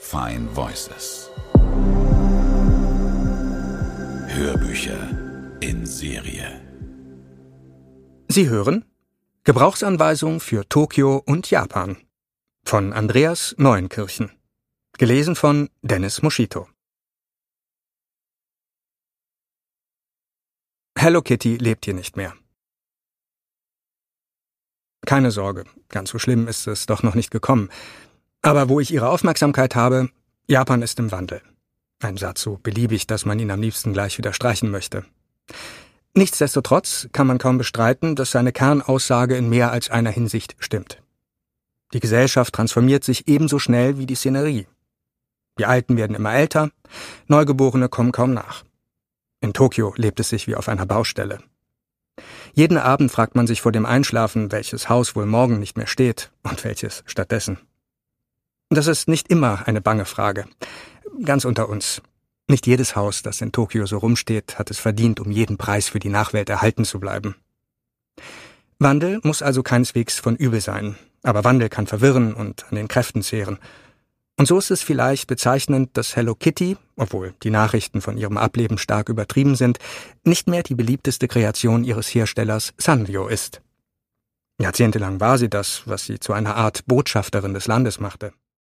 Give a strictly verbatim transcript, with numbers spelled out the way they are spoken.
Fine Voices. Hörbücher in Serie. Sie hören Gebrauchsanweisung für Tokio und Japan von Andreas Neuenkirchen. Gelesen von Dennis Moschito. Hello Kitty lebt hier nicht mehr. Keine Sorge, ganz so schlimm ist es doch noch nicht gekommen. Aber wo ich Ihre Aufmerksamkeit habe, Japan ist im Wandel. Ein Satz so beliebig, dass man ihn am liebsten gleich wieder streichen möchte. Nichtsdestotrotz kann man kaum bestreiten, dass seine Kernaussage in mehr als einer Hinsicht stimmt. Die Gesellschaft transformiert sich ebenso schnell wie die Szenerie. Die Alten werden immer älter, Neugeborene kommen kaum nach. In Tokio lebt es sich wie auf einer Baustelle. Jeden Abend fragt man sich vor dem Einschlafen, welches Haus wohl morgen nicht mehr steht und welches stattdessen. Das ist nicht immer eine bange Frage. Ganz unter uns. Nicht jedes Haus, das in Tokio so rumsteht, hat es verdient, um jeden Preis für die Nachwelt erhalten zu bleiben. Wandel muss also keineswegs von übel sein, aber Wandel kann verwirren und an den Kräften zehren. Und so ist es vielleicht bezeichnend, dass Hello Kitty, obwohl die Nachrichten von ihrem Ableben stark übertrieben sind, nicht mehr die beliebteste Kreation ihres Herstellers Sanrio ist. Jahrzehntelang war sie das, was sie zu einer Art Botschafterin des Landes machte.